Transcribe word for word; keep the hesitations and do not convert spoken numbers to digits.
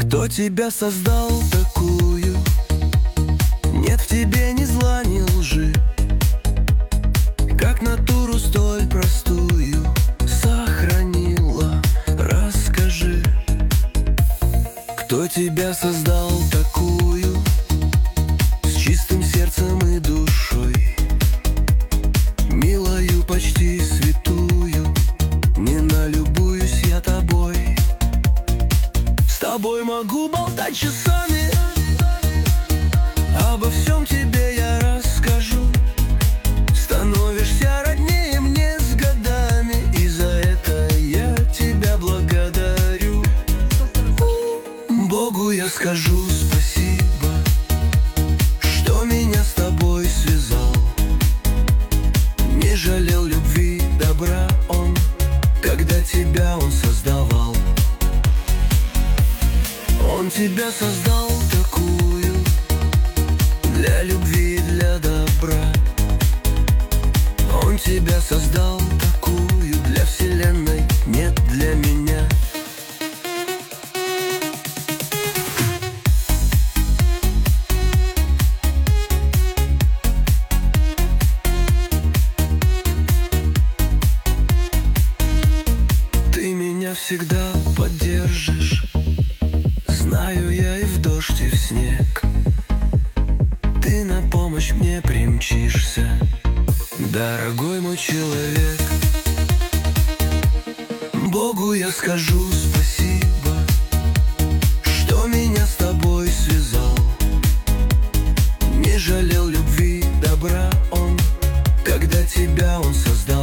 Кто тебя создал такую? Нет в тебе ни зла, ни лжи. Как натуру столь простую сохранила, расскажи. Кто тебя создал такую, с чистым сердцем и душой, милою, почти святую? Не налюбуюсь я тобой. С тобой могу болтать часами, обо всем тебе я расскажу. Становишься роднее мне с годами, и за это я тебя благодарю. Богу я скажу спасибо, что меня с тобой связал. Не жалел любви, добра он, когда тебя он создавал. Он тебя создал такую, для любви и для добра. Он тебя создал такую, для вселенной, нет для меня. Ты меня всегда поддержишь, знаю я, и в дождь, и в снег. Ты на помощь мне примчишься, дорогой мой человек. Богу я скажу спасибо, что меня с тобой связал. Не жалел любви, добра он, когда тебя он создал.